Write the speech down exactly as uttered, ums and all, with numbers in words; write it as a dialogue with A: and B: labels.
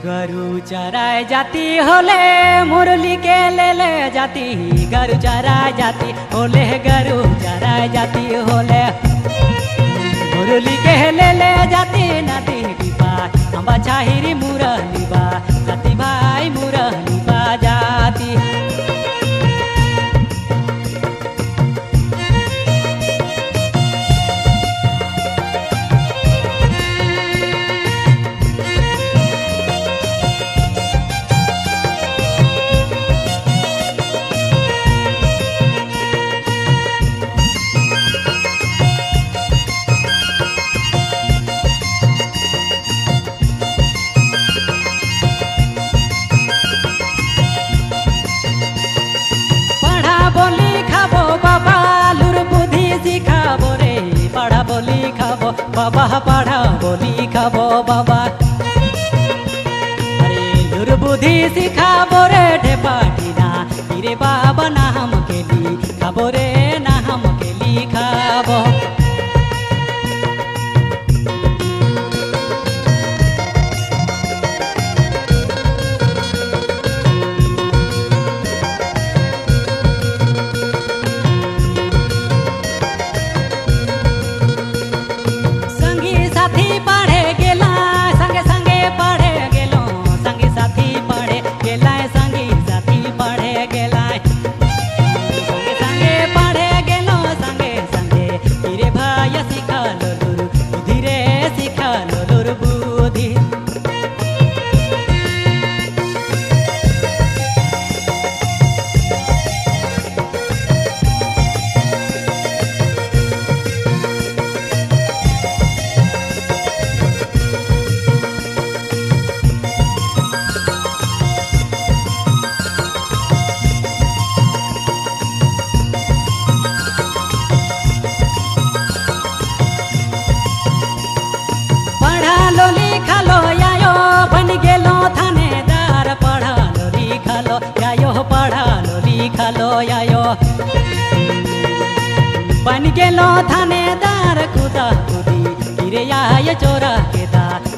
A: गरु चराय जाती होले मुरली के ले ले जाती गरु चराय जाती होले गरु चराय जाती होले मुरली के ले ले जाती नाती दीपा अम्बा चाहिरी मुरली बा जाती भाई मुरली बा जाती बाबा पढ़ा बोली खाबो बाबा अरे लुर बुद्धि सिखाबो रे ढेपाटीना रे बाबा ना हम केली खाबो रे ना हम केली खाबो बन गेलो थानेदार खुदा खुदी गिरे आय चोरा के दा